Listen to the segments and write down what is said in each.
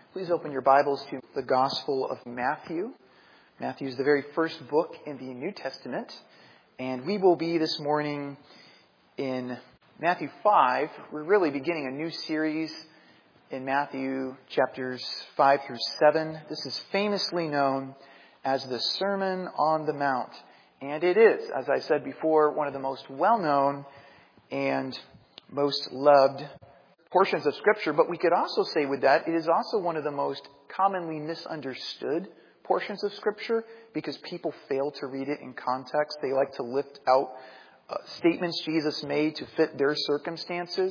Please open your Bibles to the Gospel of Matthew. Matthew is the very first book in the New Testament. And we will be this morning in Matthew 5. We're really beginning a new series in Matthew chapters 5 through 7. This is famously known as the Sermon on the Mount. And it is, as I said before, one of the most well-known and most loved portions of Scripture. But we could also say with that, it is also one of the most commonly misunderstood portions of Scripture because people fail to read it in context. They like to lift out statements Jesus made to fit their circumstances.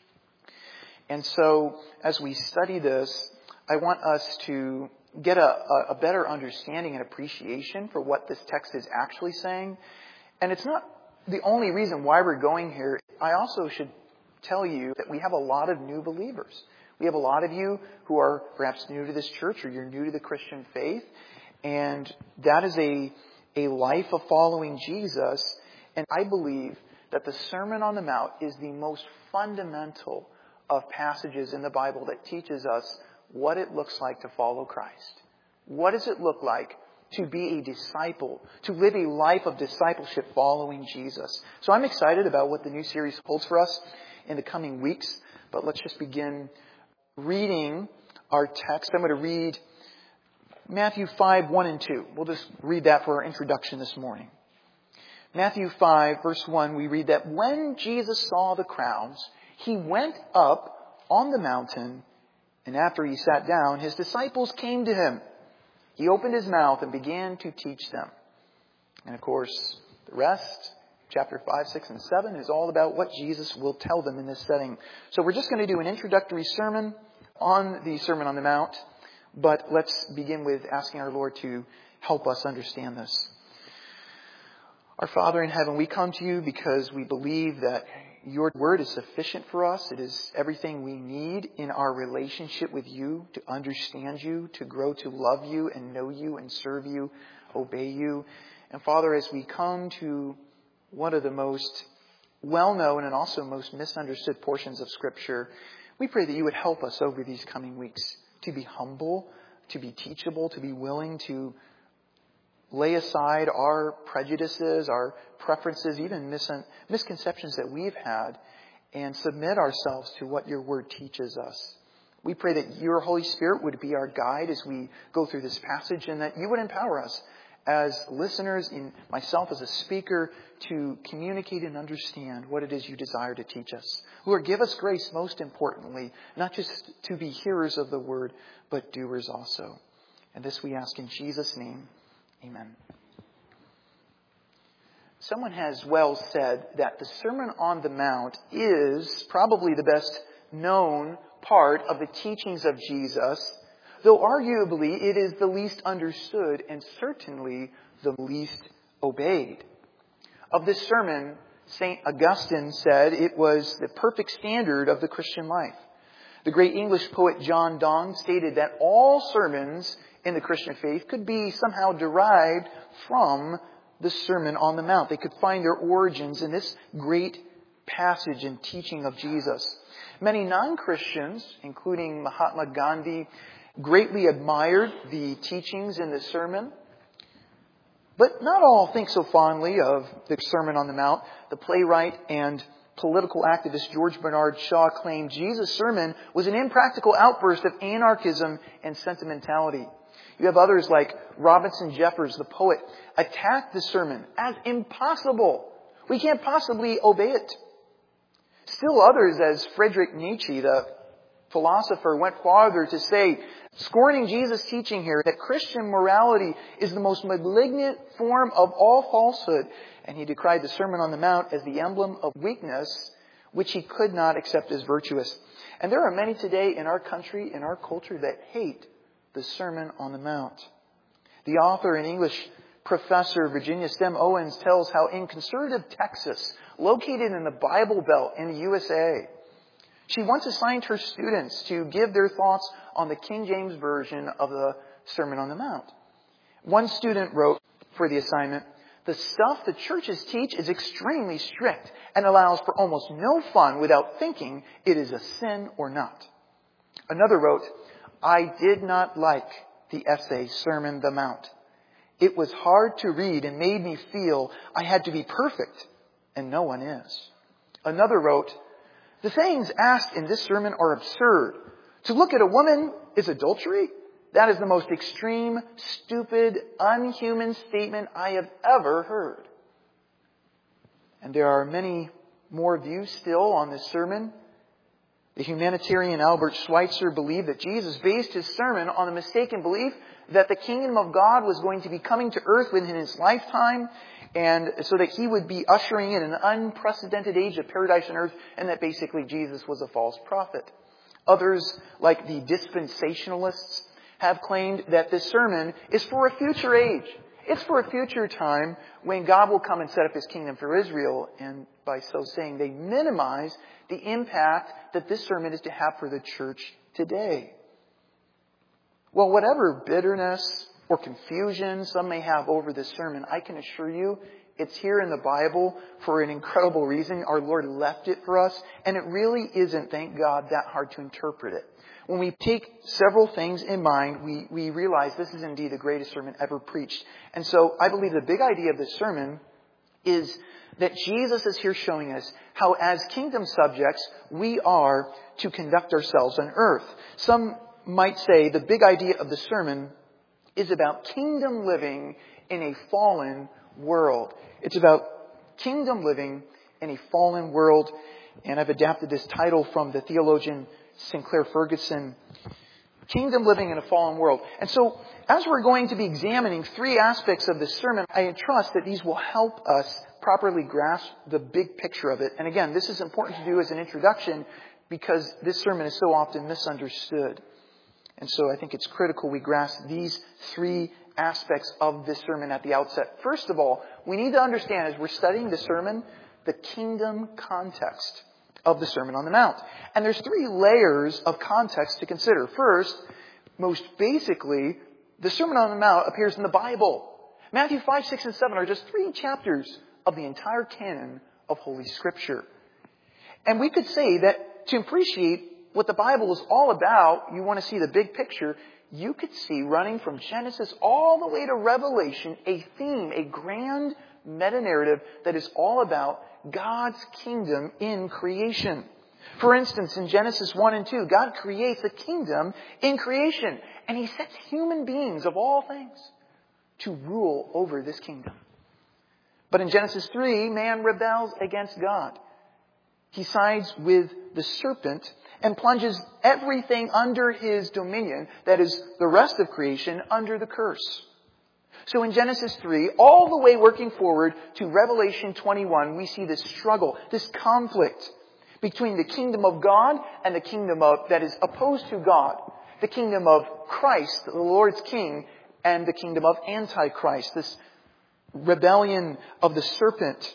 And so, as we study this, I want us to get a better understanding and appreciation for what this text is actually saying. And it's not the only reason why we're going here. I also should tell you that we have a lot of new believers. We have a lot of you who are perhaps new to this church or you're new to the Christian faith. And that is a life of following Jesus. And I believe that the Sermon on the Mount is the most fundamental of passages in the Bible that teaches us what it looks like to follow Christ. What does it look like to be a disciple, to live a life of discipleship following Jesus? So I'm excited about what the new series holds for us in the coming weeks. But let's just begin reading our text. I'm going to read Matthew 5, 1 and 2. We'll just read that for our introduction this morning. Matthew 5, verse 1, we read that when Jesus saw the crowds, he went up on the mountain, and after he sat down, his disciples came to him. He opened his mouth and began to teach them. And of course, the rest, chapter 5, 6, and 7, is all about what Jesus will tell them in this setting. So we're just going to do an introductory sermon on the Sermon on the Mount. But let's begin with asking our Lord to help us understand this. Our Father in heaven, we come to you because we believe that your word is sufficient for us. It is everything we need in our relationship with you, to understand you, to grow to love you and know you and serve you, obey you. And Father, as we come to one of the most well-known and also most misunderstood portions of Scripture, we pray that you would help us over these coming weeks to be humble, to be teachable, to be willing to lay aside our prejudices, our preferences, even misconceptions that we've had, and submit ourselves to what your word teaches us. We pray that your Holy Spirit would be our guide as we go through this passage, and that you would empower us as listeners, in myself as a speaker, to communicate and understand what it is you desire to teach us. Lord, give us grace, most importantly, not just to be hearers of the word, but doers also. And this we ask in Jesus' name. Amen. Someone has well said that the Sermon on the Mount is probably the best known part of the teachings of Jesus, though arguably it is the least understood and certainly the least obeyed. Of this sermon, St. Augustine said it was the perfect standard of the Christian life. The great English poet John Donne stated that all sermons in the Christian faith could be somehow derived from the Sermon on the Mount. They could find their origins in this great passage and teaching of Jesus. Many non-Christians, including Mahatma Gandhi, greatly admired the teachings in the sermon. But not all think so fondly of the Sermon on the Mount. The playwright and political activist George Bernard Shaw claimed Jesus' sermon was an impractical outburst of anarchism and sentimentality. You have others like Robinson Jeffers, the poet, attack the sermon as impossible. We can't possibly obey it. Still others, as Friedrich Nietzsche, the philosopher, went farther to say, scorning Jesus' teaching here, that Christian morality is the most malignant form of all falsehood. And he decried the Sermon on the Mount as the emblem of weakness, which he could not accept as virtuous. And there are many today in our country, in our culture, that hate the Sermon on the Mount. The author and English professor Virginia Stem Owens tells how in conservative Texas, located in the Bible Belt in the USA, she once assigned her students to give their thoughts on the King James Version of the Sermon on the Mount. One student wrote for the assignment, "The stuff the churches teach is extremely strict and allows for almost no fun without thinking it is a sin or not." Another wrote, I did not like the essay, Sermon on the Mount. It was hard to read and made me feel I had to be perfect, and no one is. Another wrote, the things asked in this sermon are absurd. To look at a woman is adultery? That is the most extreme, stupid, unhuman statement I have ever heard. And there are many more views still on this sermon. The humanitarian Albert Schweitzer believed that Jesus based his sermon on the mistaken belief that the kingdom of God was going to be coming to earth within his lifetime, and so that he would be ushering in an unprecedented age of paradise on earth, and that basically Jesus was a false prophet. Others, like the dispensationalists, have claimed that this sermon is for a future age. It's for a future time when God will come and set up his kingdom for Israel, and by so saying, they minimize the impact that this sermon is to have for the church today. Well, whatever bitterness or confusion some may have over this sermon, I can assure you it's here in the Bible for an incredible reason. Our Lord left it for us, and it really isn't, thank God, that hard to interpret it. When we take several things in mind, we realize this is indeed the greatest sermon ever preached. And so I believe the big idea of this sermon is that Jesus is here showing us how, as kingdom subjects, we are to conduct ourselves on earth. Some might say the big idea of the sermon is about kingdom living in a fallen world. It's about kingdom living in a fallen world. And I've adapted this title from the theologian Sinclair Ferguson, Kingdom Living in a Fallen World. And so, as we're going to be examining three aspects of this sermon, I trust that these will help us properly grasp the big picture of it. And again, this is important to do as an introduction because this sermon is so often misunderstood. And so I think it's critical we grasp these three aspects of this sermon at the outset. First of all, we need to understand, as we're studying the sermon, the kingdom context of the Sermon on the Mount. And there's three layers of context to consider. First, most basically, the Sermon on the Mount appears in the Bible. Matthew 5, 6, and 7 are just 3 chapters of the entire canon of Holy Scripture. And we could say that to appreciate what the Bible is all about, you want to see the big picture, you could see running from Genesis all the way to Revelation a theme, a grand meta-narrative that is all about God's kingdom in creation. For instance, in Genesis 1 and 2, God creates a kingdom in creation, and He sets human beings of all things to rule over this kingdom. But in Genesis 3, man rebels against God. He sides with the serpent and plunges everything under his dominion, that is, the rest of creation, under the curse. So in Genesis 3, all the way working forward to Revelation 21, we see this struggle, this conflict between the kingdom of God and the kingdom that is opposed to God. The kingdom of Christ, the Lord's King, and the kingdom of Antichrist, this rebellion of the serpent.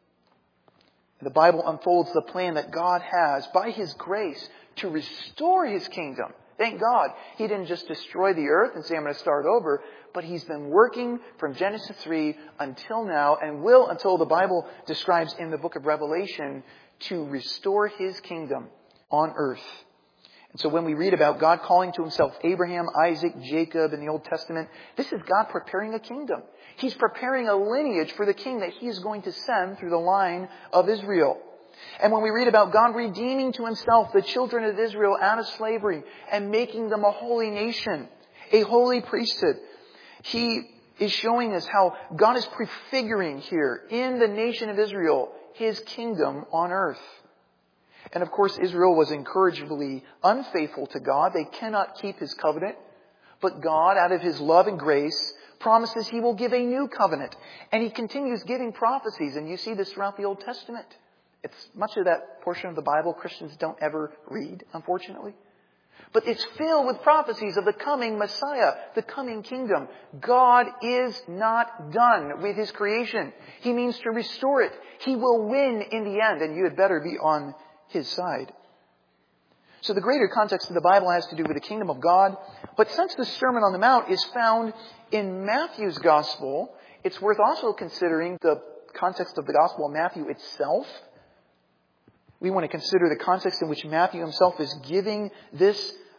The Bible unfolds the plan that God has, by His grace, to restore His kingdom. Thank God He didn't just destroy the earth and say, I'm going to start over, but He's been working from Genesis 3 until now, and will until the Bible describes in the book of Revelation, to restore His kingdom on earth. And so when we read about God calling to Himself Abraham, Isaac, Jacob in the Old Testament, this is God preparing a kingdom. He's preparing a lineage for the king that He is going to send through the line of Israel. And when we read about God redeeming to Himself the children of Israel out of slavery and making them a holy nation, a holy priesthood, He is showing us how God is prefiguring here in the nation of Israel His kingdom on earth. And of course, Israel was incorrigibly unfaithful to God. They cannot keep His covenant. But God, out of His love and grace, promises He will give a new covenant. And He continues giving prophecies. And you see this throughout the Old Testament. It's much of that portion of the Bible Christians don't ever read, unfortunately. But it's filled with prophecies of the coming Messiah, the coming kingdom. God is not done with His creation. He means to restore it. He will win in the end, and you had better be on His side. So the greater context of the Bible has to do with the kingdom of God. But since the Sermon on the Mount is found in Matthew's Gospel, it's worth also considering the context of the Gospel of Matthew itself. We want to consider the context in which Matthew himself is giving this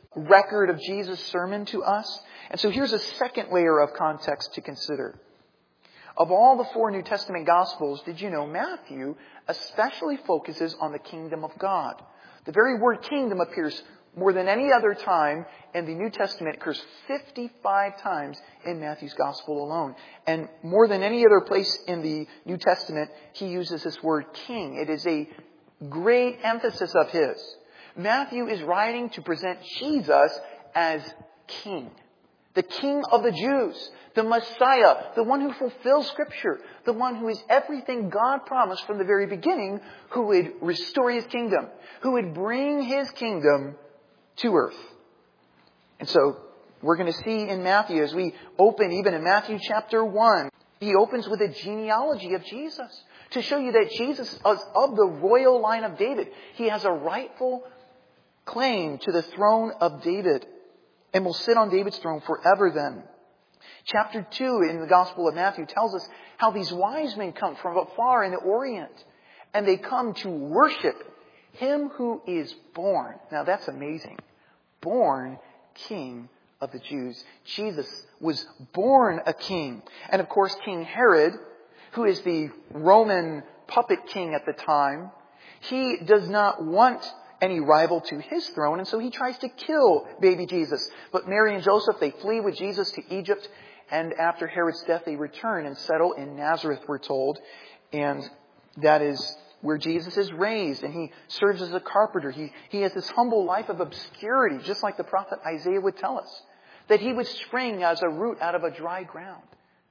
record of Jesus' sermon to us. And so here's a second layer of context to consider. Of all the 4 New Testament Gospels, did you know Matthew especially focuses on the kingdom of God? The very word kingdom appears more than any other time in the New Testament. It occurs 55 times in Matthew's Gospel alone. And more than any other place in the New Testament, he uses this word king. It is a great emphasis of his. Matthew is writing to present Jesus as king. The King of the Jews, the Messiah, the one who fulfills Scripture, the one who is everything God promised from the very beginning, who would restore His kingdom, who would bring His kingdom to earth. And so we're going to see in Matthew, as we open even in Matthew chapter 1, he opens with a genealogy of Jesus to show you that Jesus is of the royal line of David. He has a rightful claim to the throne of David and will sit on David's throne forever then. Chapter 2 in the Gospel of Matthew tells us how these wise men come from afar in the Orient, and they come to worship Him who is born. Now that's amazing. Born King of the Jews. Jesus was born a king. And of course, King Herod, who is the Roman puppet king at the time, he does not want any rival to his throne, and so he tries to kill baby Jesus. But Mary and Joseph, they flee with Jesus to Egypt, and after Herod's death, they return and settle in Nazareth, we're told. And that is where Jesus is raised, and he serves as a carpenter. He has this humble life of obscurity, just like the prophet Isaiah would tell us, that he would spring as a root out of a dry ground.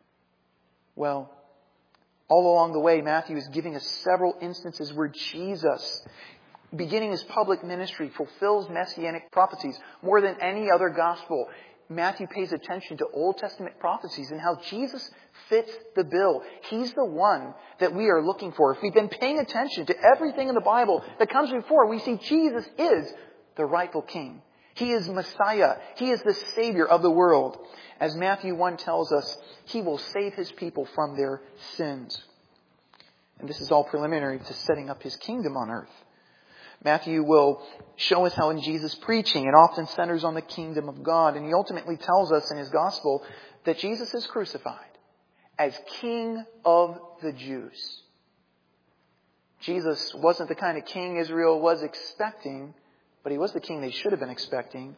Well, all along the way, Matthew is giving us several instances where Jesus, beginning his public ministry, fulfills messianic prophecies more than any other gospel. Matthew pays attention to Old Testament prophecies and how Jesus fits the bill. He's the one that we are looking for. If we've been paying attention to everything in the Bible that comes before, we see Jesus is the rightful king. He is Messiah. He is the Savior of the world. As Matthew 1 tells us, He will save His people from their sins. And this is all preliminary to setting up His kingdom on earth. Matthew will show us how in Jesus' preaching it often centers on the kingdom of God. And he ultimately tells us in his gospel that Jesus is crucified as King of the Jews. Jesus wasn't the kind of king Israel was expecting, but he was the king they should have been expecting.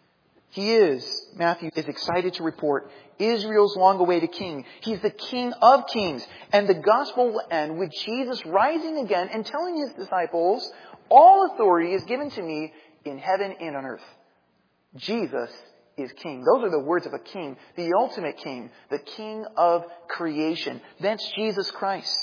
He is, Matthew is excited to report, Israel's long-awaited king. He's the King of kings. And the gospel will end with Jesus rising again and telling his disciples, all authority is given to me in heaven and on earth. Jesus is king. Those are the words of a king, the ultimate king, the king of creation. That's Jesus Christ.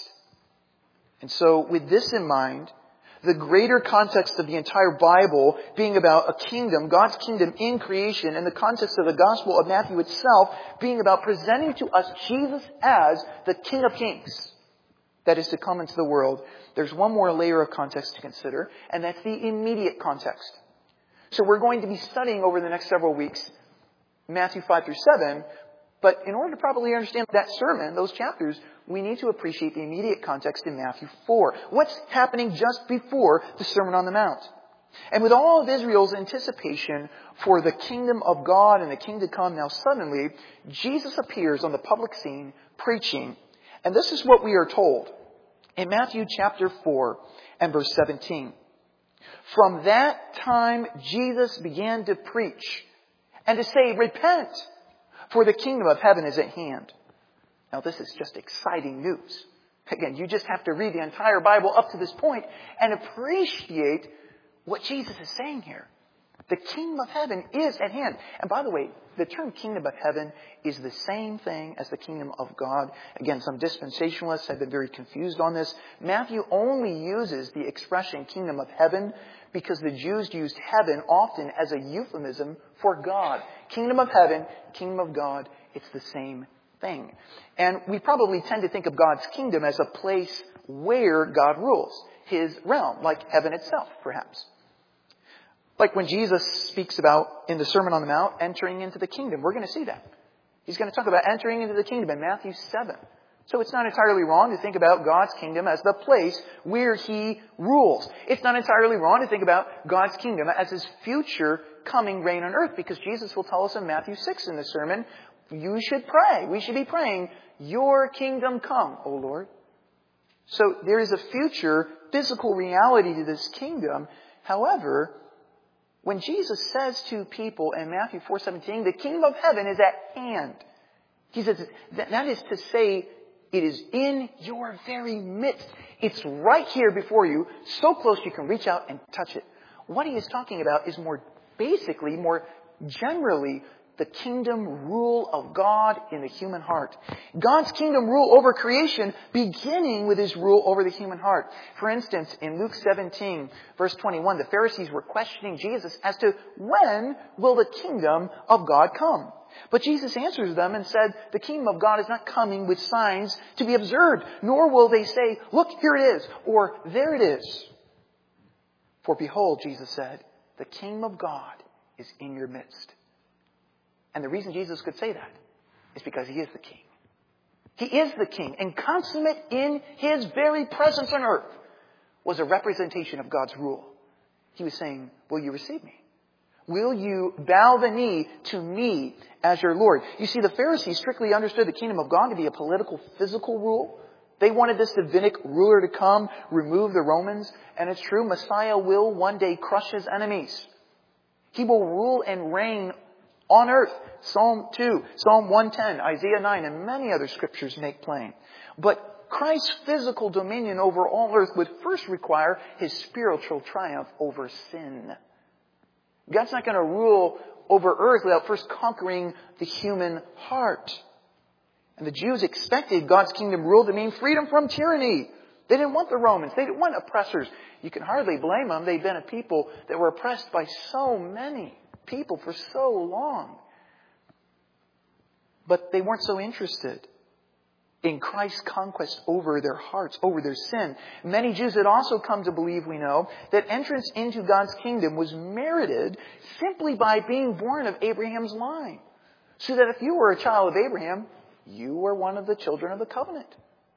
And so with this in mind, the greater context of the entire Bible being about a kingdom, God's kingdom in creation, and the context of the Gospel of Matthew itself being about presenting to us Jesus as the King of Kings that is to come into the world, there's one more layer of context to consider, and that's the immediate context. So we're going to be studying over the next several weeks Matthew 5 through 7, but in order to properly understand that sermon, those chapters, we need to appreciate the immediate context in Matthew 4. What's happening just before the Sermon on the Mount? And with all of Israel's anticipation for the kingdom of God and the king to come, now suddenly, Jesus appears on the public scene preaching. And this is what we are told in Matthew chapter 4 and verse 17. From that time, Jesus began to preach and to say, repent, for the kingdom of heaven is at hand. Now, this is just exciting news. Again, you just have to read the entire Bible up to this point and appreciate what Jesus is saying here. The kingdom of heaven is at hand. And by the way, the term kingdom of heaven is the same thing as the kingdom of God. Again, some dispensationalists have been very confused on this. Matthew only uses the expression kingdom of heaven because the Jews used heaven often as a euphemism for God. Kingdom of heaven, kingdom of God, it's the same thing. And we probably tend to think of God's kingdom as a place where God rules, His realm, like heaven itself, perhaps. Like when Jesus speaks about, in the Sermon on the Mount, entering into the kingdom. We're going to see that. He's going to talk about entering into the kingdom in Matthew 7. So it's not entirely wrong to think about God's kingdom as the place where He rules. It's not entirely wrong to think about God's kingdom as His future coming reign on earth, because Jesus will tell us in Matthew 6 in the sermon, you should pray. We should be praying, your kingdom come, O Lord. So there is a future physical reality to this kingdom. However, when Jesus says to people in Matthew 4:17, the kingdom of heaven is at hand. He says that is to say, it is in your very midst. It's right here before you, so close you can reach out and touch it. What he is talking about is more generally, the kingdom rule of God in the human heart. God's kingdom rule over creation, beginning with his rule over the human heart. For instance, in Luke 17, verse 21, the Pharisees were questioning Jesus as to when will the kingdom of God come. But Jesus answers them and said, the kingdom of God is not coming with signs to be observed, nor will they say, look, here it is, or there it is. For behold, Jesus said, the kingdom of God is in your midst. And the reason Jesus could say that is because he is the king. He is the king, and consummate in his very presence on earth was a representation of God's rule. He was saying, will you receive me? Will you bow the knee to me as your Lord? You see, the Pharisees strictly understood the kingdom of God to be a political, physical rule. They wanted this Davidic ruler to come, remove the Romans. And it's true, Messiah will one day crush his enemies. He will rule and reign on earth. Psalm 2, Psalm 110, Isaiah 9, and many other scriptures make plain. But Christ's physical dominion over all earth would first require his spiritual triumph over sin. God's not going to rule over earth without first conquering the human heart. And the Jews expected God's kingdom rule to mean freedom from tyranny. They didn't want the Romans. They didn't want oppressors. You can hardly blame them. They'd been a people that were oppressed by so many people for so long. But they weren't so interested in Christ's conquest over their hearts, over their sin. Many Jews had also come to believe, we know, that entrance into God's kingdom was merited simply by being born of Abraham's line. So that if you were a child of Abraham, you were one of the children of the covenant.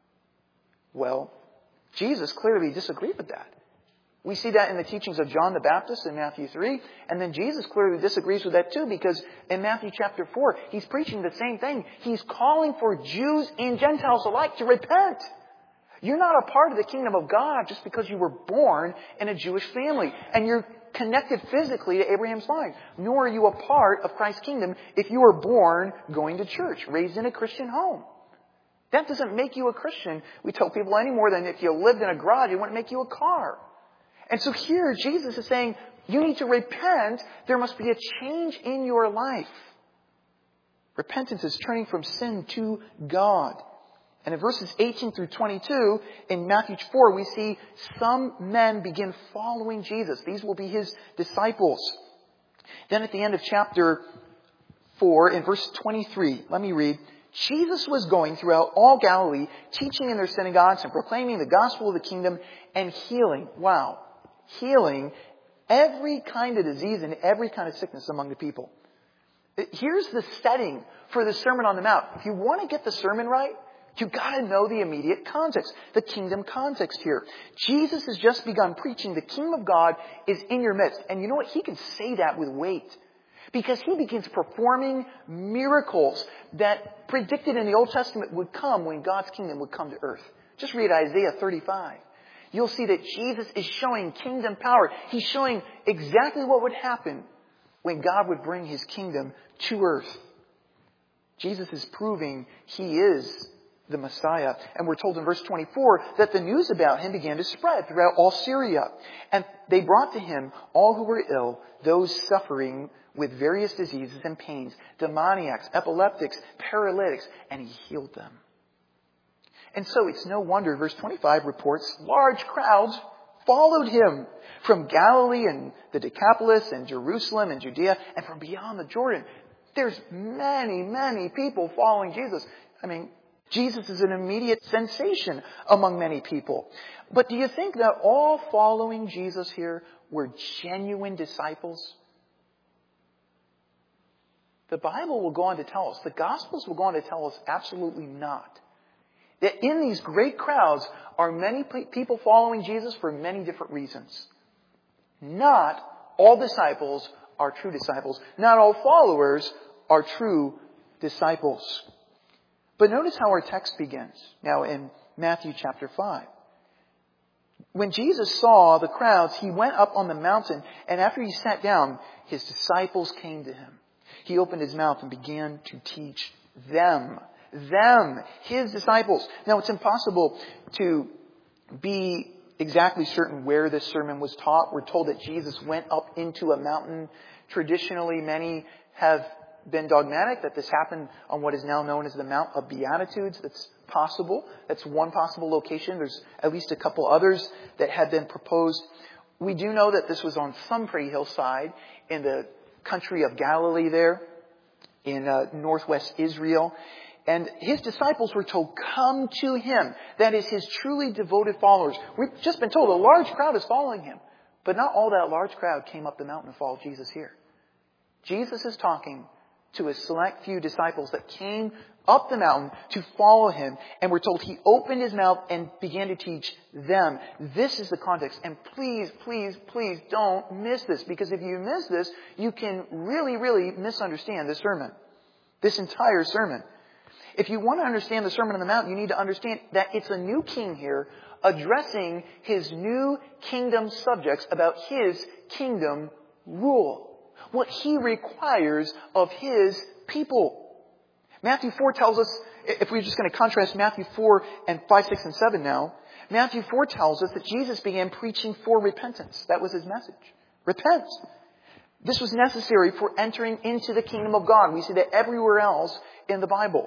Well, Jesus clearly disagreed with that. We see that in the teachings of John the Baptist in Matthew 3. And then Jesus clearly disagrees with that too, because in Matthew chapter 4, he's preaching the same thing. He's calling for Jews and Gentiles alike to repent. You're not a part of the kingdom of God just because you were born in a Jewish family and you're connected physically to Abraham's line. Nor are you a part of Christ's kingdom if you were born going to church, raised in a Christian home. That doesn't make you a Christian, we tell people, any more than if you lived in a garage, it wouldn't make you a car. And so here, Jesus is saying, you need to repent. There must be a change in your life. Repentance is turning from sin to God. And in verses 18 through 22, in Matthew 4, we see some men begin following Jesus. These will be his disciples. Then at the end of chapter 4, in verse 23, let me read. Jesus was going throughout all Galilee, teaching in their synagogues and proclaiming the gospel of the kingdom and healing. Wow. Healing every kind of disease and every kind of sickness among the people. Here's the setting for the Sermon on the Mount. If you want to get the sermon right, you've got to know the immediate context, the kingdom context here. Jesus has just begun preaching the kingdom of God is in your midst. And you know what? He can say that with weight. Because he begins performing miracles that predicted in the Old Testament would come when God's kingdom would come to earth. Just read Isaiah 35. You'll see that Jesus is showing kingdom power. He's showing exactly what would happen when God would bring his kingdom to earth. Jesus is proving he is the Messiah. And we're told in verse 24 that the news about him began to spread throughout all Syria. And they brought to him all who were ill, those suffering with various diseases and pains, demoniacs, epileptics, paralytics, and he healed them. And so it's no wonder, verse 25 reports, large crowds followed him from Galilee and the Decapolis and Jerusalem and Judea and from beyond the Jordan. There's many, many people following Jesus. I mean, Jesus is an immediate sensation among many people. But do you think that all following Jesus here were genuine disciples? The Bible will go on to tell us, the Gospels will go on to tell us absolutely not. That in these great crowds are many people following Jesus for many different reasons. Not all disciples are true disciples. Not all followers are true disciples. But notice how our text begins now in Matthew chapter 5. When Jesus saw the crowds, he went up on the mountain, and after he sat down, his disciples came to him. He opened his mouth and began to teach them, his disciples. Now, it's impossible to be exactly certain where this sermon was taught. We're told that Jesus went up into a mountain. Traditionally, many have been dogmatic that this happened on what is now known as the Mount of Beatitudes. That's possible. That's one possible location. There's at least a couple others that have been proposed. We do know that this was on some pretty hillside in the country of Galilee there, in northwest Israel. And his disciples were told, come to him. That is his truly devoted followers. We've just been told a large crowd is following him. But not all that large crowd came up the mountain and followed Jesus here. Jesus is talking to a select few disciples that came up the mountain to follow him. And we're told he opened his mouth and began to teach them. This is the context. And please, please, please don't miss this. Because if you miss this, you can really, really misunderstand this sermon. This entire sermon. If you want to understand the Sermon on the Mount, you need to understand that it's a new king here addressing his new kingdom subjects about his kingdom rule. What he requires of his people. Matthew 4 tells us, if we're just going to contrast Matthew 4 and 5, 6, and 7 now, Matthew 4 tells us that Jesus began preaching for repentance. That was his message. Repent. This was necessary for entering into the kingdom of God. We see that everywhere else in the Bible.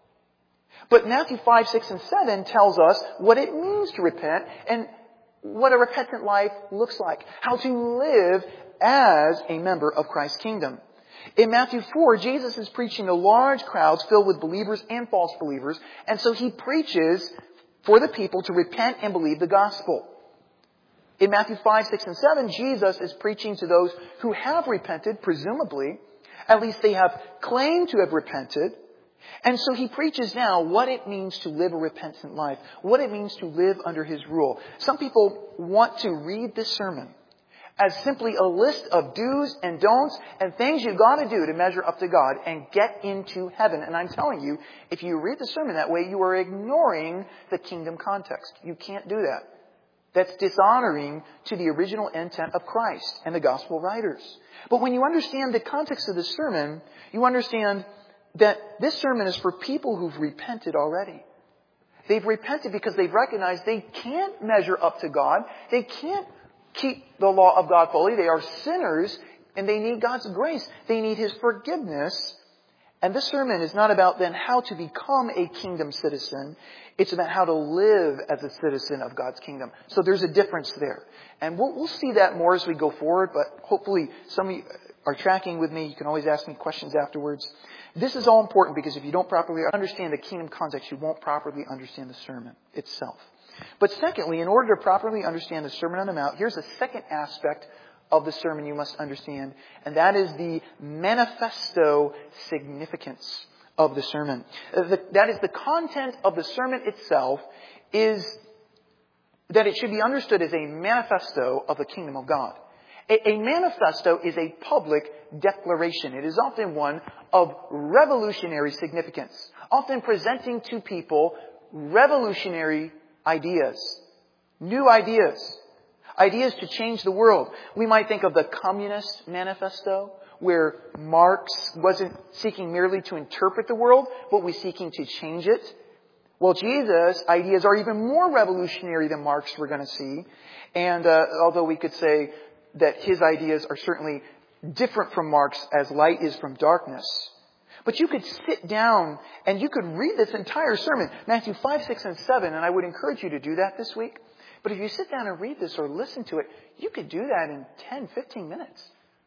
But Matthew 5, 6, and 7 tells us what it means to repent and what a repentant life looks like. How to live as a member of Christ's kingdom. In Matthew 4, Jesus is preaching to large crowds filled with believers and false believers. And so he preaches for the people to repent and believe the gospel. In Matthew 5, 6, and 7, Jesus is preaching to those who have repented, presumably. At least they have claimed to have repented. And so he preaches now what it means to live a repentant life. What it means to live under his rule. Some people want to read this sermon as simply a list of do's and don'ts and things you've got to do to measure up to God and get into heaven. And I'm telling you, if you read the sermon that way, you are ignoring the kingdom context. You can't do that. That's dishonoring to the original intent of Christ and the gospel writers. But when you understand the context of this sermon, you understand that this sermon is for people who've repented already. They've repented because they've recognized they can't measure up to God. They can't keep the law of God fully. They are sinners and they need God's grace. They need his forgiveness. And this sermon is not about then how to become a kingdom citizen. It's about how to live as a citizen of God's kingdom. So there's a difference there. And we'll see that more as we go forward, but hopefully some of you are tracking with me. You can always ask me questions afterwards. This is all important because if you don't properly understand the kingdom context, you won't properly understand the sermon itself. But secondly, in order to properly understand the Sermon on the Mount, here's a second aspect of the sermon you must understand, and that is the manifesto significance of the sermon. That is, the content of the sermon itself is that it should be understood as a manifesto of the kingdom of God. A manifesto is a public declaration. It is often one of revolutionary significance, often presenting to people revolutionary ideas, new ideas, ideas to change the world. We might think of the Communist Manifesto, where Marx wasn't seeking merely to interpret the world, but was seeking to change it. Well, Jesus' ideas are even more revolutionary than Marx, we're going to see. And although we could say that his ideas are certainly different from Marx as light is from darkness. But you could sit down and you could read this entire sermon, Matthew 5, 6, and 7, and I would encourage you to do that this week. But if you sit down and read this or listen to it, you could do that in 10, 15 minutes.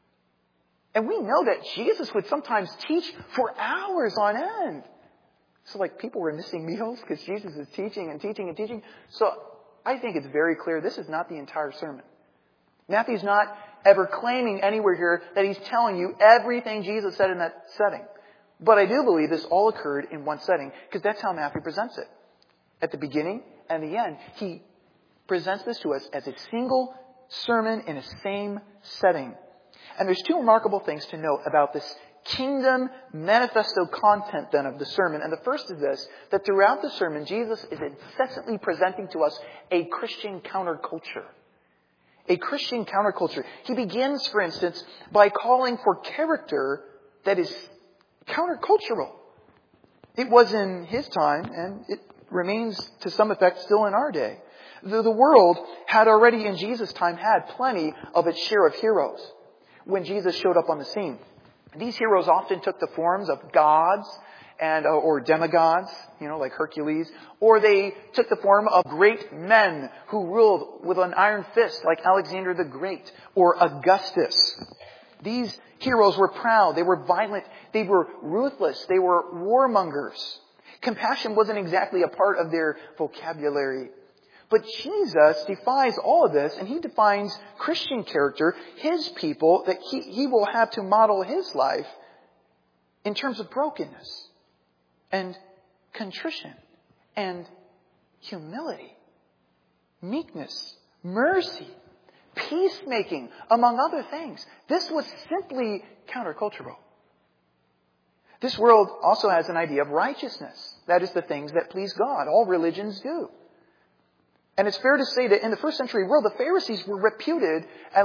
And we know that Jesus would sometimes teach for hours on end. So like people were missing meals because Jesus is teaching and teaching and teaching. So I think it's very clear this is not the entire sermon. Matthew's not ever claiming anywhere here that he's telling you everything Jesus said in that setting. But I do believe this all occurred in one setting because that's how Matthew presents it. At the beginning and the end, he presents this to us as a single sermon in a same setting. And there's two remarkable things to note about this kingdom manifesto content then of the sermon. And the first is this, that throughout the sermon, Jesus is incessantly presenting to us a Christian counterculture. A Christian counterculture. He begins, for instance, by calling for character that is countercultural. It was in his time, and it remains to some effect still in our day. The world had already in Jesus' time had plenty of its share of heroes when Jesus showed up on the scene. These heroes often took the forms of gods and or demigods, like Hercules, or they took the form of great men who ruled with an iron fist, like Alexander the Great or Augustus. These heroes were proud, they were violent, they were ruthless, they were warmongers. Compassion wasn't exactly a part of their vocabulary. But Jesus defies all of this, and he defines Christian character, his people, that he will have to model his life in terms of brokenness and contrition and humility, meekness, mercy, peacemaking, among other things. This was simply countercultural. This world also has an idea of righteousness. That is the things that please God. All religions do. And it's fair to say that in the first century world, the Pharisees were reputed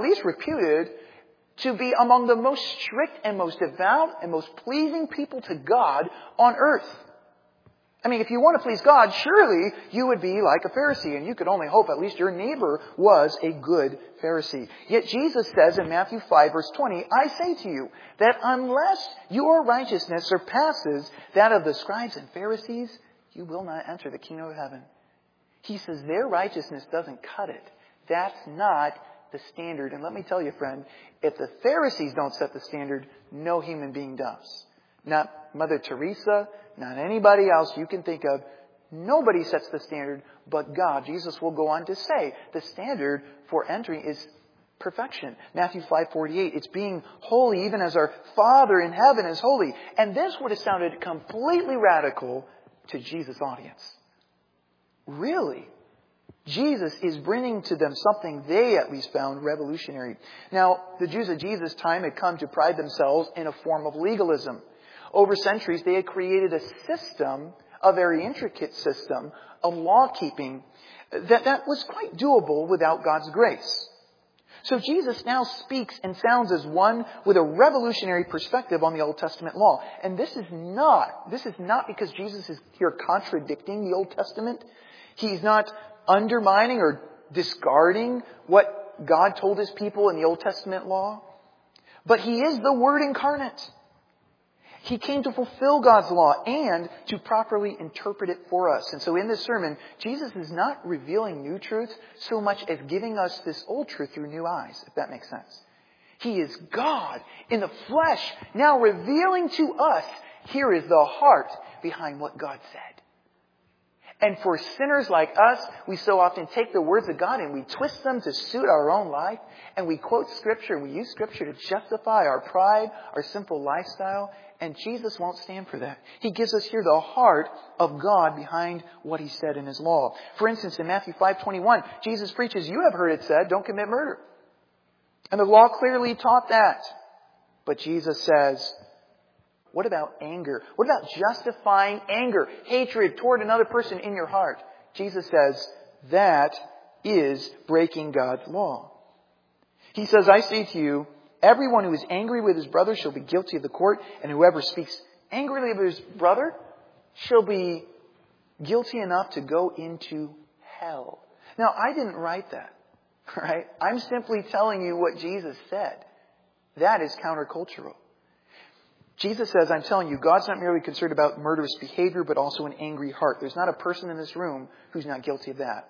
to be among the most strict and most devout and most pleasing people to God on earth. I mean, if you want to please God, surely you would be like a Pharisee, and you could only hope at least your neighbor was a good Pharisee. Yet Jesus says in Matthew 5, verse 20, I say to you that unless your righteousness surpasses that of the scribes and Pharisees, you will not enter the kingdom of heaven. He says their righteousness doesn't cut it. That's not the standard. And let me tell you, friend, if the Pharisees don't set the standard, no human being does. Not Mother Teresa, not anybody else you can think of. Nobody sets the standard but God. Jesus will go on to say the standard for entering is perfection. Matthew 5:48. It's being holy even as our Father in heaven is holy. And this would have sounded completely radical to Jesus' audience. Really? Jesus is bringing to them something they at least found revolutionary. Now, the Jews of Jesus' time had come to pride themselves in a form of legalism. Over centuries, they had created a system, a very intricate system of law-keeping that was quite doable without God's grace. So Jesus now speaks and sounds as one with a revolutionary perspective on the Old Testament law. And this is not because Jesus is here contradicting the Old Testament. He's not undermining or discarding what God told his people in the Old Testament law. But he is the Word incarnate. He came to fulfill God's law and to properly interpret it for us. And so in this sermon, Jesus is not revealing new truths so much as giving us this old truth through new eyes, if that makes sense. He is God in the flesh, now revealing to us, here is the heart behind what God said. And for sinners like us, we so often take the words of God and we twist them to suit our own life. And we quote Scripture and we use Scripture to justify our pride, our sinful lifestyle. And Jesus won't stand for that. He gives us here the heart of God behind what he said in his law. For instance, in Matthew 5:21, Jesus preaches, you have heard it said, don't commit murder. And the law clearly taught that. But Jesus says, what about anger? What about justifying anger, hatred toward another person in your heart? Jesus says that is breaking God's law. He says, I say to you, everyone who is angry with his brother shall be guilty of the court, and whoever speaks angrily of his brother shall be guilty enough to go into hell. Now, I didn't write that, right? I'm simply telling you what Jesus said. That is countercultural. Jesus says, I'm telling you, God's not merely concerned about murderous behavior, but also an angry heart. There's not a person in this room who's not guilty of that.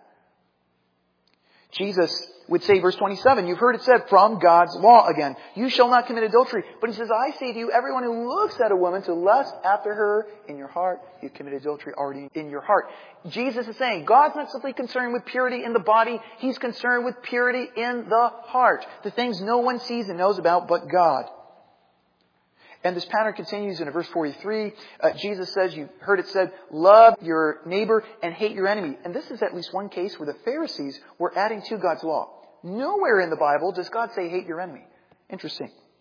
Jesus would say, verse 27, you've heard it said from God's law again, you shall not commit adultery. But he says, I say to you, everyone who looks at a woman to lust after her in your heart, you commit adultery already in your heart. Jesus is saying, God's not simply concerned with purity in the body. He's concerned with purity in the heart. The things no one sees and knows about but God. And this pattern continues in verse 43. Jesus says, you've heard it said, love your neighbor and hate your enemy. And this is at least one case where the Pharisees were adding to God's law. Nowhere in the Bible does God say hate your enemy. Interesting.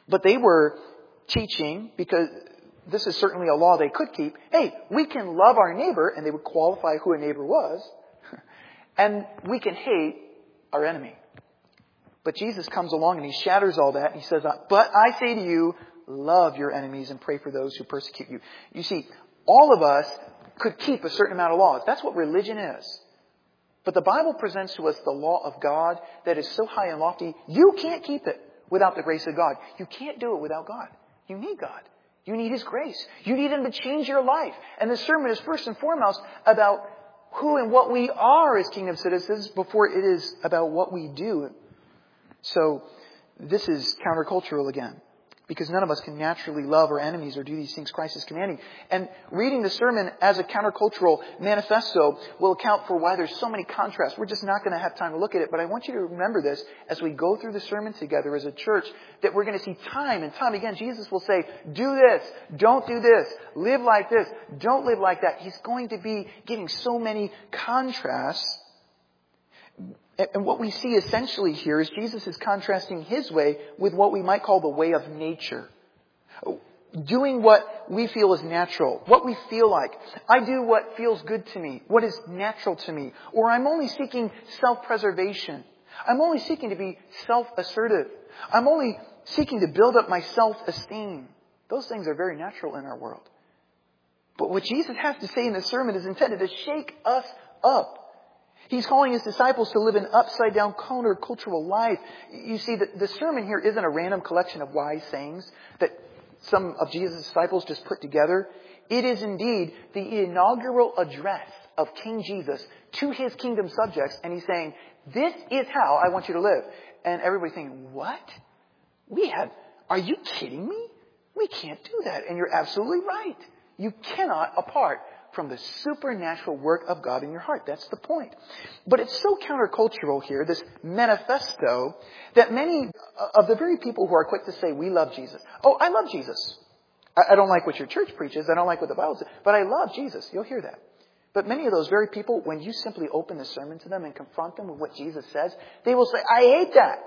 But they were teaching, because this is certainly a law they could keep, hey, we can love our neighbor, and they would qualify who a neighbor was, and we can hate our enemy. But Jesus comes along and he shatters all that, and he says, but I say to you, love your enemies and pray for those who persecute you. You see, all of us could keep a certain amount of laws. That's what religion is. But the Bible presents to us the law of God that is so high and lofty, you can't keep it without the grace of God. You can't do it without God. You need God. You need His grace. You need Him to change your life. And this sermon is first and foremost about who and what we are as kingdom citizens before it is about what we do. So this is countercultural again, because none of us can naturally love our enemies or do these things Christ is commanding. And reading the sermon as a countercultural manifesto will account for why there's so many contrasts. We're just not going to have time to look at it, but I want you to remember this as we go through the sermon together as a church, that we're going to see time and time again, Jesus will say, do this, don't do this, live like this, don't live like that. He's going to be giving so many contrasts. And what we see essentially here is Jesus is contrasting His way with what we might call the way of nature. Doing what we feel is natural, what we feel like. I do what feels good to me, what is natural to me. Or I'm only seeking self-preservation. I'm only seeking to be self-assertive. I'm only seeking to build up my self-esteem. Those things are very natural in our world. But what Jesus has to say in this sermon is intended to shake us up. He's calling His disciples to live an upside-down counter-cultural life. You see, the sermon here isn't a random collection of wise sayings that some of Jesus' disciples just put together. It is indeed the inaugural address of King Jesus to His kingdom subjects. And He's saying, this is how I want you to live. And everybody's thinking, what? Are you kidding me? We can't do that. And you're absolutely right. You cannot apart from the supernatural work of God in your heart. That's the point. But it's so countercultural here, this manifesto, that many of the very people who are quick to say, we love Jesus. Oh, I love Jesus. I don't like what your church preaches. I don't like what the Bible says. But I love Jesus. You'll hear that. But many of those very people, when you simply open the sermon to them and confront them with what Jesus says, they will say, I hate that.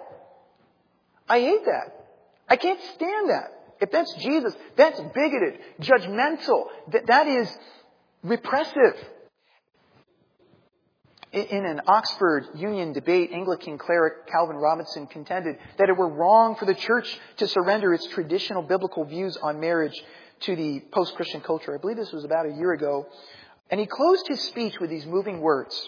I hate that. I can't stand that. If that's Jesus, that's bigoted, judgmental. That is repressive. In an Oxford Union debate, Anglican cleric Calvin Robinson contended that it were wrong for the church to surrender its traditional biblical views on marriage to the post-Christian culture. I believe this was about a year ago. And he closed his speech with these moving words.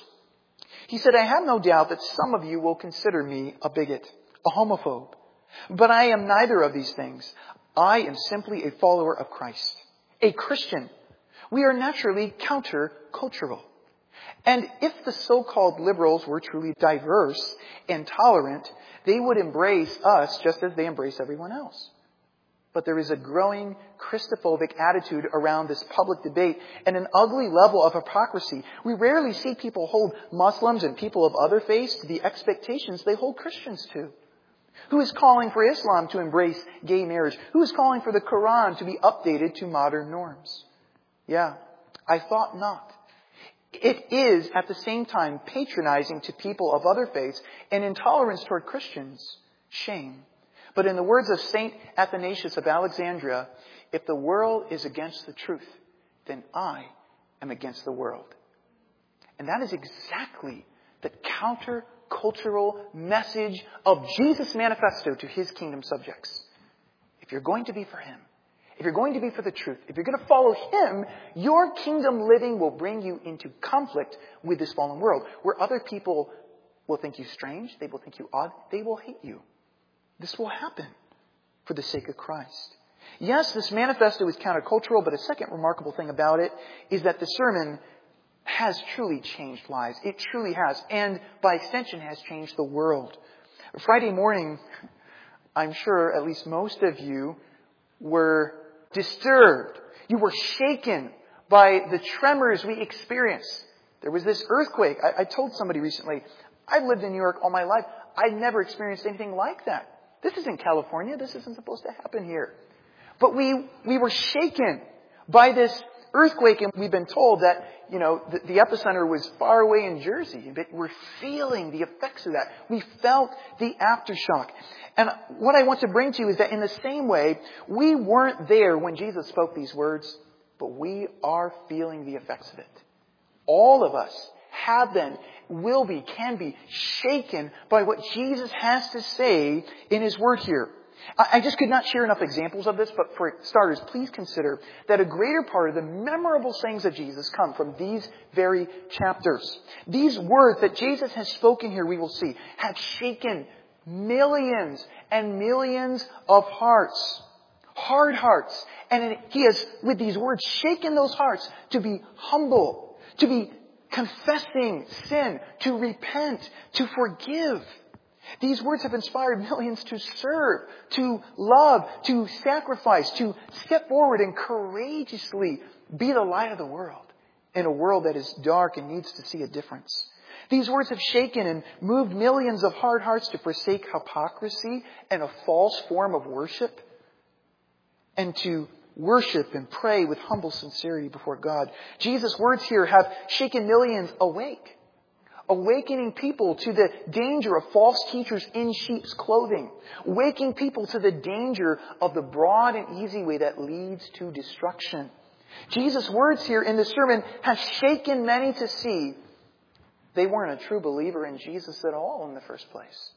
He said, I have no doubt that some of you will consider me a bigot, a homophobe. But I am neither of these things. I am simply a follower of Christ, a Christian. We are naturally counter-cultural. And if the so-called liberals were truly diverse and tolerant, they would embrace us just as they embrace everyone else. But there is a growing Christophobic attitude around this public debate and an ugly level of hypocrisy. We rarely see people hold Muslims and people of other faiths to the expectations they hold Christians to. Who is calling for Islam to embrace gay marriage? Who is calling for the Quran to be updated to modern norms? Yeah, I thought not. It is, at the same time, patronizing to people of other faiths and intolerance toward Christians. Shame. But in the words of Saint Athanasius of Alexandria, if the world is against the truth, then I am against the world. And that is exactly the counter-cultural message of Jesus' manifesto to His kingdom subjects. If you're going to be for Him, if you're going to be for the truth, if you're going to follow Him, your kingdom living will bring you into conflict with this fallen world, where other people will think you strange, they will think you odd, they will hate you. This will happen for the sake of Christ. Yes, this manifesto is countercultural, but a second remarkable thing about it is that the sermon has truly changed lives. It truly has, and by extension has changed the world. Friday morning, I'm sure at least most of you were disturbed. You were shaken by the tremors we experienced. There was this earthquake. I told somebody recently, I've lived in New York all my life. I've never experienced anything like that. This isn't California. This isn't supposed to happen here. But we were shaken by this earthquake, and we've been told that, the epicenter was far away in Jersey. But we're feeling the effects of that. We felt the aftershock. And what I want to bring to you is that in the same way, we weren't there when Jesus spoke these words, but we are feeling the effects of it. All of us have been, will be, can be shaken by what Jesus has to say in His Word here. I just could not share enough examples of this, but for starters, please consider that a greater part of the memorable sayings of Jesus come from these very chapters. These words that Jesus has spoken here, we will see, have shaken millions and millions of hearts. Hard hearts. And He has, with these words, shaken those hearts to be humble, to be confessing sin, to repent, to forgive. These words have inspired millions to serve, to love, to sacrifice, to step forward and courageously be the light of the world in a world that is dark and needs to see a difference. These words have shaken and moved millions of hard hearts to forsake hypocrisy and a false form of worship, and to worship and pray with humble sincerity before God. Jesus' words here have shaken millions awake. Awakening people to the danger of false teachers in sheep's clothing. Waking people to the danger of the broad and easy way that leads to destruction. Jesus' words here in this sermon have shaken many to see they weren't a true believer in Jesus at all in the first place.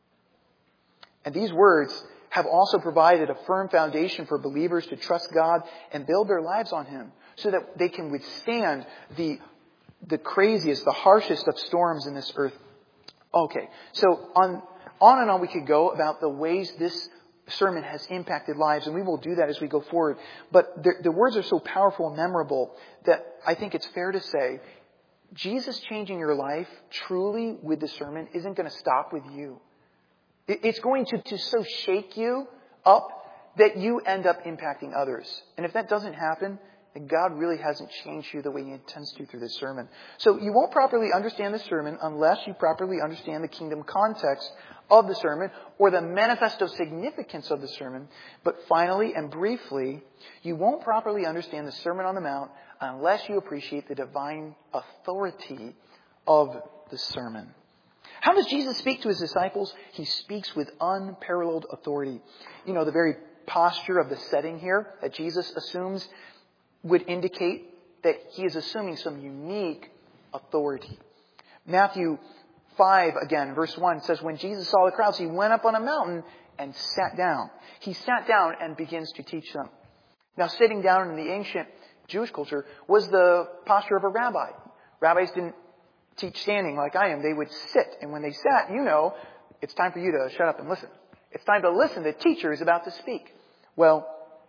And these words have also provided a firm foundation for believers to trust God and build their lives on Him so that they can withstand the craziest, the harshest of storms in this earth. Okay, so on and on we could go about the ways this sermon has impacted lives, and we will do that as we go forward. But the words are so powerful and memorable that I think it's fair to say Jesus changing your life truly with the sermon isn't going to stop with you. It's going to so shake you up that you end up impacting others. And if that doesn't happen, then God really hasn't changed you the way He intends to through this sermon. So you won't properly understand the sermon unless you properly understand the kingdom context of the sermon or the manifesto significance of the sermon. But finally and briefly, you won't properly understand the Sermon on the Mount unless you appreciate the divine authority of the sermon. How does Jesus speak to His disciples? He speaks with unparalleled authority. The very posture of the setting here that Jesus assumes would indicate that He is assuming some unique authority. Matthew 5, again, verse 1 says, when Jesus saw the crowds, He went up on a mountain and sat down. He sat down and begins to teach them. Now, sitting down in the ancient Jewish culture was the posture of a rabbi. Rabbis didn't teach standing like I am. They would sit. And when they sat, it's time for you to shut up and listen. It's time to listen. The teacher is about to speak. Well,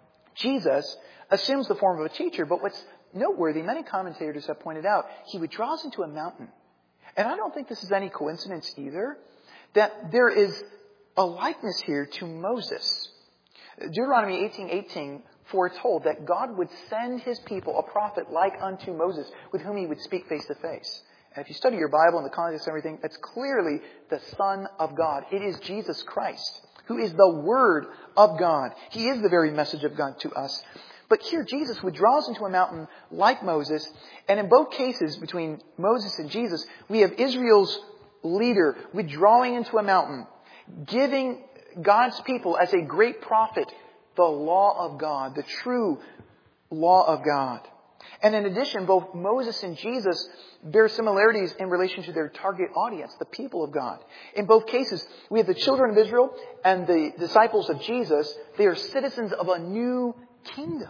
Jesus assumes the form of a teacher, but what's noteworthy, many commentators have pointed out, He withdraws into a mountain. And I don't think this is any coincidence either, that there is a likeness here to Moses. Deuteronomy 18:18 foretold that God would send His people a prophet like unto Moses, with whom He would speak face to face. And if you study your Bible and the context and everything, that's clearly the Son of God. It is Jesus Christ, who is the Word of God. He is the very message of God to us. But here Jesus withdraws into a mountain like Moses. And in both cases, between Moses and Jesus, we have Israel's leader withdrawing into a mountain, giving God's people as a great prophet the law of God, the true law of God. And in addition, both Moses and Jesus bear similarities in relation to their target audience, the people of God. In both cases, we have the children of Israel and the disciples of Jesus. They are citizens of a new kingdom.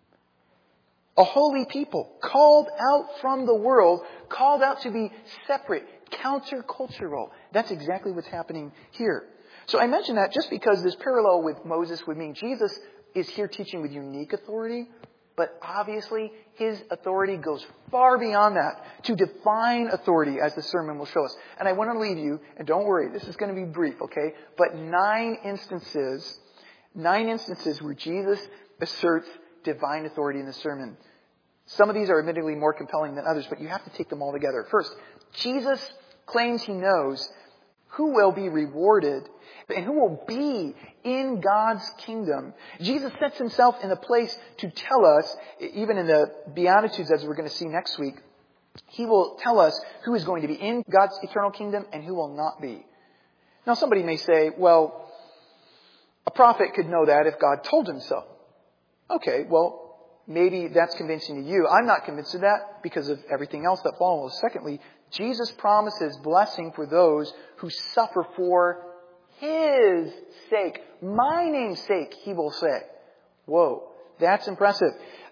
A holy people, called out from the world, called out to be separate, countercultural. That's exactly what's happening here. So I mention that just because this parallel with Moses would mean Jesus is here teaching with unique authority. But obviously, His authority goes far beyond that to divine authority, as the sermon will show us. And I want to leave you, and don't worry, this is going to be brief, okay? But 9 instances where Jesus asserts divine authority in the sermon. Some of these are admittedly more compelling than others, but you have to take them all together. First, Jesus claims He knows who will be rewarded and who will be in God's kingdom. Jesus sets himself in a place to tell us, even in the Beatitudes as we're going to see next week, he will tell us who is going to be in God's eternal kingdom and who will not be. Now somebody may say, well, a prophet could know that if God told him so. Okay, well, maybe that's convincing to you. I'm not convinced of that because of everything else that follows. Secondly, Jesus promises blessing for those who suffer for His sake. My name's sake, He will say. Whoa, that's impressive.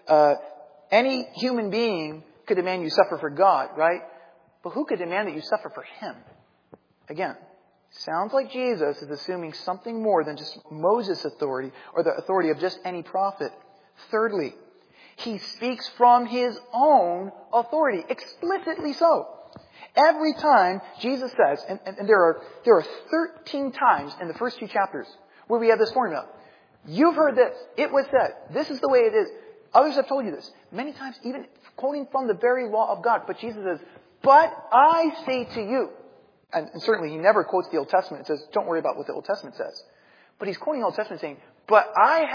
Any human being could demand you suffer for God, right? But who could demand that you suffer for Him? Again, sounds like Jesus is assuming something more than just Moses' authority or the authority of just any prophet. Thirdly, He speaks from His own authority, explicitly so. Every time Jesus says, and there are 13 times in the first 2 chapters where we have this formula. You've heard this. It was said. This is the way it is. Others have told you this. Many times even quoting from the very law of God. But Jesus says, but I say to you. And certainly He never quotes the Old Testament. It says, don't worry about what the Old Testament says. But He's quoting the Old Testament saying, but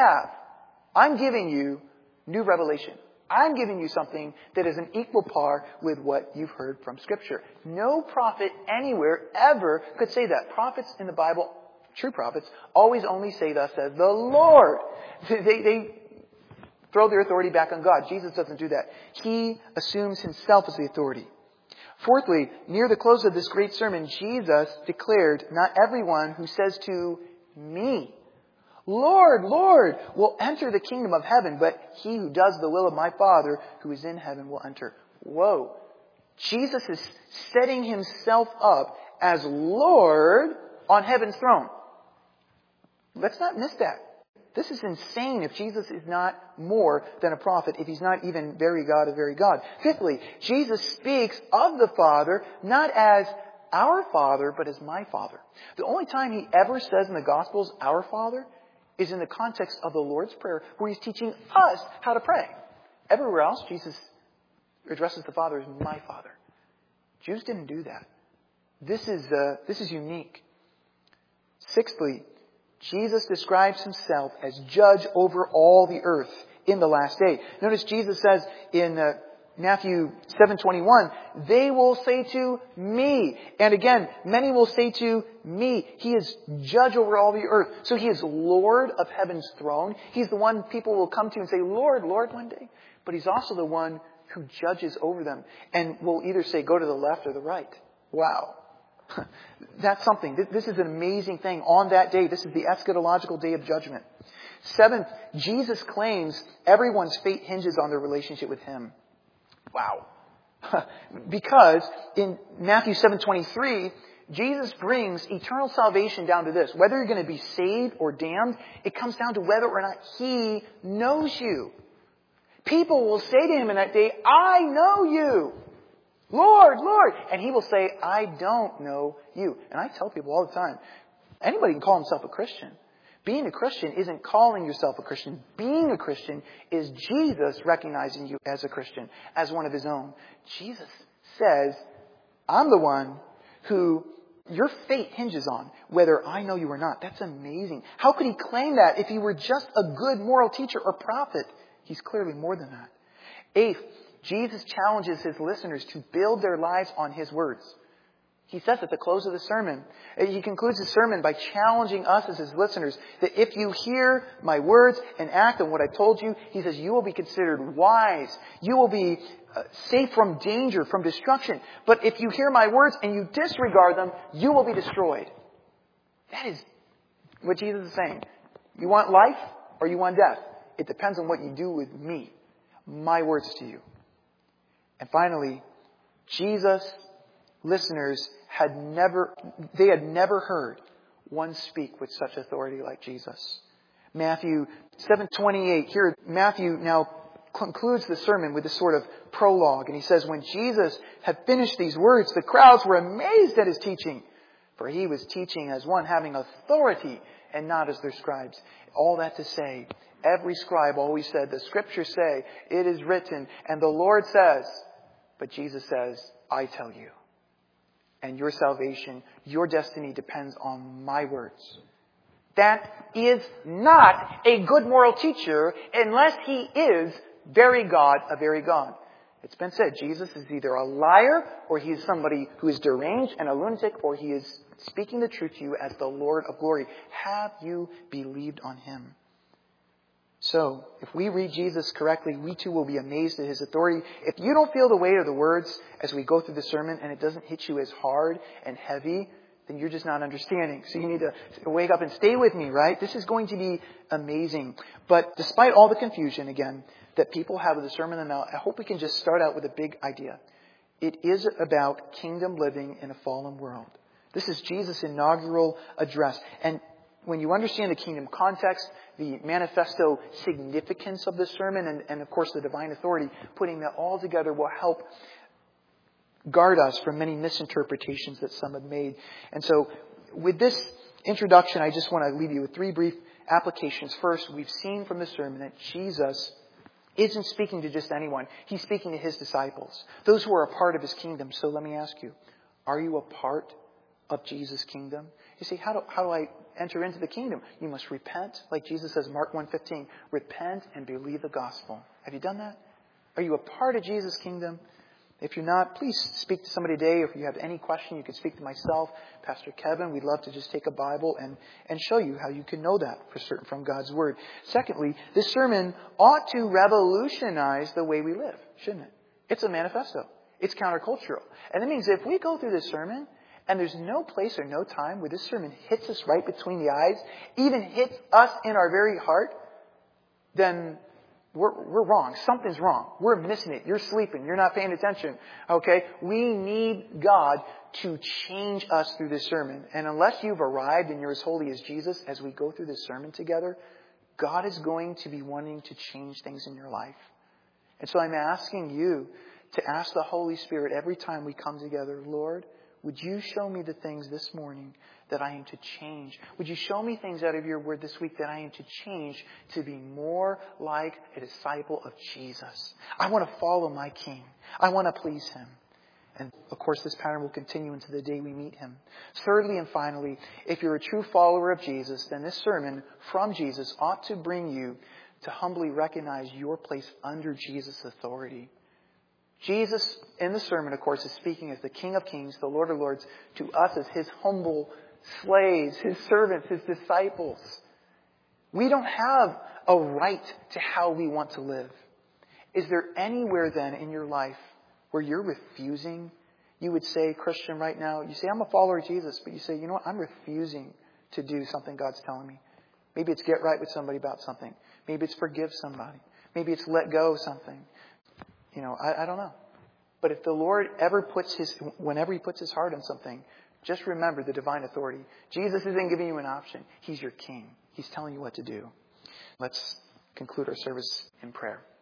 I'm giving you new revelation. I'm giving you something that is an equal par with what you've heard from Scripture. No prophet anywhere ever could say that. Prophets in the Bible, true prophets, always only say thus says the Lord. They throw their authority back on God. Jesus doesn't do that. He assumes Himself as the authority. Fourthly, near the close of this great sermon, Jesus declared, not everyone who says to me, Lord, Lord, will enter the kingdom of heaven, but he who does the will of my Father who is in heaven will enter. Whoa. Jesus is setting Himself up as Lord on heaven's throne. Let's not miss that. This is insane if Jesus is not more than a prophet, if He's not even very God of very God. Fifthly, Jesus speaks of the Father not as our Father, but as my Father. The only time He ever says in the Gospels, our Father, is in the context of the Lord's Prayer, where He's teaching us how to pray. Everywhere else, Jesus addresses the Father as my Father. Jews didn't do that. This is unique. Sixthly, Jesus describes Himself as judge over all the earth in the last day. Notice Jesus says in Matthew 7:21, they will say to me. And again, many will say to me. He is judge over all the earth. So He is Lord of heaven's throne. He's the one people will come to and say, Lord, Lord, one day. But He's also the one who judges over them and will either say, go to the left or the right. Wow. That's something. This is an amazing thing on that day. This is the eschatological day of judgment. Seventh, Jesus claims everyone's fate hinges on their relationship with Him. Wow. Because in Matthew 7:23, Jesus brings eternal salvation down to this. Whether you're going to be saved or damned, it comes down to whether or not He knows you. People will say to Him in that day, I know you. Lord, Lord. And He will say, I don't know you. And I tell people all the time, anybody can call himself a Christian. Being a Christian isn't calling yourself a Christian. Being a Christian is Jesus recognizing you as a Christian, as one of His own. Jesus says, I'm the one who your fate hinges on, whether I know you or not. That's amazing. How could He claim that if He were just a good moral teacher or prophet? He's clearly more than that. Eighth, Jesus challenges His listeners to build their lives on His words. He says at the close of the sermon, He concludes the sermon by challenging us as His listeners that if you hear my words and act on what I told you, He says you will be considered wise. You will be safe from danger, from destruction. But if you hear my words and you disregard them, you will be destroyed. That is what Jesus is saying. You want life or you want death? It depends on what you do with me. My words to you. And finally, Jesus' listeners had never heard one speak with such authority like Jesus. Matthew 7:28. Here, Matthew now concludes the sermon with this sort of prologue. And he says, when Jesus had finished these words, the crowds were amazed at His teaching. For He was teaching as one having authority and not as their scribes. All that to say, every scribe always said, the Scriptures say, it is written, and the Lord says. But Jesus says, I tell you. and your salvation, your destiny depends on my words. That is not a good moral teacher unless he is very God, a very God. It's been said, Jesus is either a liar, or he is somebody who is deranged and a lunatic, or he is speaking the truth to you as the Lord of glory. Have you believed on him? So, if we read Jesus correctly, we too will be amazed at his authority. If you don't feel the weight of the words as we go through the sermon, and it doesn't hit you as hard and heavy, then you're just not understanding. So you need to wake up and stay with me, right? This is going to be amazing. But despite all the confusion, again, that people have with the Sermon on the Mount, I hope we can just start out with a big idea. It is about kingdom living in a fallen world. This is Jesus' inaugural address. And when you understand the kingdom context, the manifesto significance of the sermon, and of course the divine authority, putting that all together will help guard us from many misinterpretations that some have made. And so with this introduction, I just want to leave you with 3 brief applications. First, we've seen from the sermon that Jesus isn't speaking to just anyone. He's speaking to his disciples, those who are a part of his kingdom. So let me ask you, are you a part of Jesus' kingdom? You see, how do I enter into the kingdom? You must repent, like Jesus says, Mark 1:15. Repent and believe the gospel. Have you done that? Are you a part of Jesus' kingdom? If you're not, please speak to somebody today. If you have any question, you can speak to myself, Pastor Kevin. We'd love to just take a Bible and show you how you can know that for certain from God's Word. Secondly, this sermon ought to revolutionize the way we live, shouldn't it? It's a manifesto. It's countercultural. And that means if we go through this sermon and there's no place or no time where this sermon hits us right between the eyes, even hits us in our very heart, then we're wrong. Something's wrong. We're missing it. You're sleeping. You're not paying attention. Okay? We need God to change us through this sermon. And unless you've arrived and you're as holy as Jesus, as we go through this sermon together, God is going to be wanting to change things in your life. And so I'm asking you to ask the Holy Spirit every time we come together, Lord, would you show me the things this morning that I am to change? Would you show me things out of your word this week that I am to change to be more like a disciple of Jesus? I want to follow my King. I want to please him. And of course, this pattern will continue into the day we meet him. Thirdly and finally, if you're a true follower of Jesus, then this sermon from Jesus ought to bring you to humbly recognize your place under Jesus' authority. Jesus, in the sermon, of course, is speaking as the King of Kings, the Lord of Lords, to us as his humble slaves, his servants, his disciples. We don't have a right to how we want to live. Is there anywhere then in your life where you're refusing? You would say, Christian, right now, you say, I'm a follower of Jesus, but you say, you know what, I'm refusing to do something God's telling me. Maybe it's get right with somebody about something. Maybe it's forgive somebody. Maybe it's let go of something. I don't know. But if the Lord whenever he puts his heart on something, just remember the divine authority. Jesus isn't giving you an option. He's your King. He's telling you what to do. Let's conclude our service in prayer.